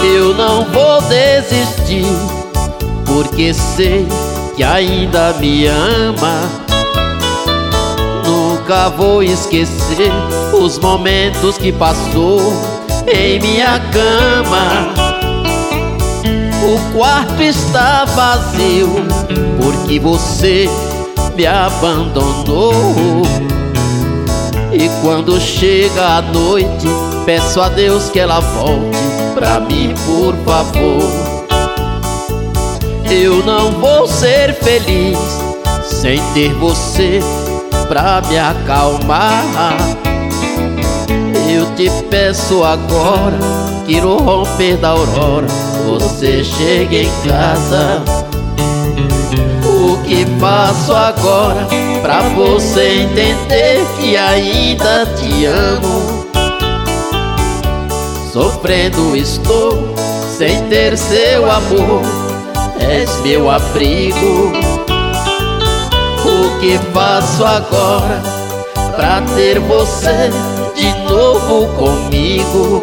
Eu não vou desistir, porque sei que ainda me ama. Nunca vou esquecer os momentos que passou em minha cama. O quarto está vazio porque você me abandonou. E quando chega a noite, peço a Deus que ela volte pra mim, por favor. Eu não vou ser feliz sem ter você pra me acalmar. Eu te peço agora que no romper da aurora você chegue em casa. O que faço agora pra você entender que ainda te amo? Sofrendo estou sem ter seu amor, és meu abrigo. O que faço agora pra ter você de novo comigo?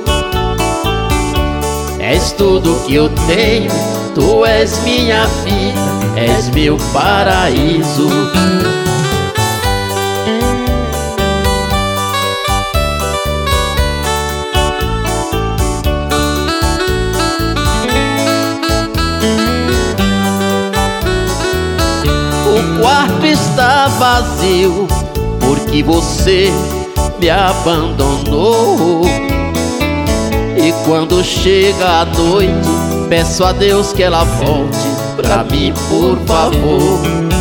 És tudo que eu tenho, tu és minha vida, és meu paraíso. O quarto está vazio porque você me abandonou. E quando chega a noite, peço a Deus que ela volte pra mim, por favor.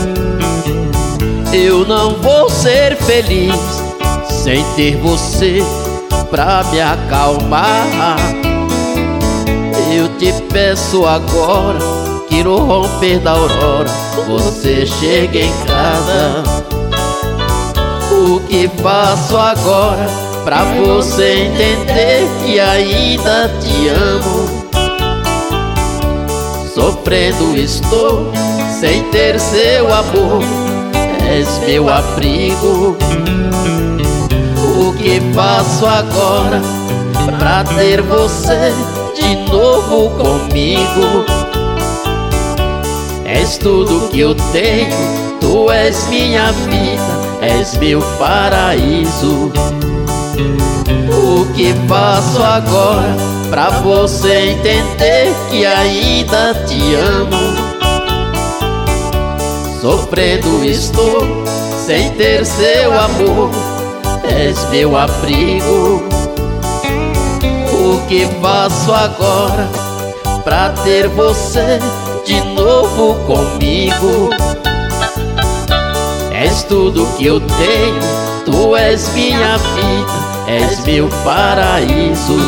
Eu não vou ser feliz sem ter você pra me acalmar. Eu te peço agora que no romper da aurora você chegue em casa. O que faço agora pra você entender que ainda te amo? Sofrendo estou sem ter seu amor, és meu abrigo. O que faço agora pra ter você de novo comigo? És tudo que eu tenho, tu és minha vida, és meu paraíso. O que faço agora pra você entender que ainda te amo? Sofrendo estou sem ter seu amor, és meu abrigo. O que faço agora pra ter você de novo comigo? És tudo que eu tenho, tu és minha vida, és meu paraíso.